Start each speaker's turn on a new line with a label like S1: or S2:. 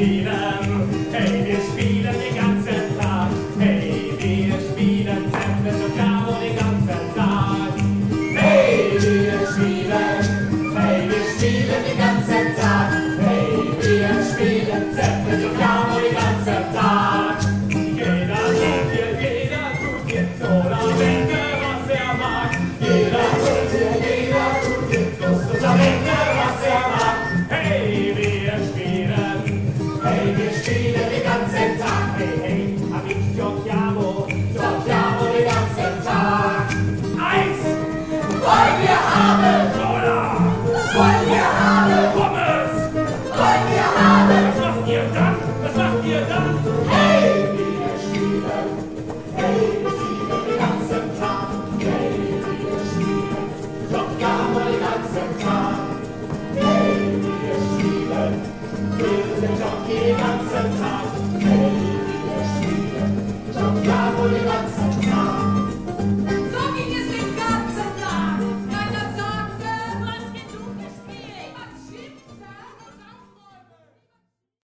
S1: spielen, hey, wir spielen den ganzen Tag. Hey, wir spielen Zepter sogar wohl den ganzen Tag. Hey, wir spielen den ganzen Tag. Hey, wir spielen Zepter sogar wohl den ganzen Tag. Jeder tut jetzt oder wende, was er mag. Jeder tut jetzt oder wende, was er mag. Hey, wir spielen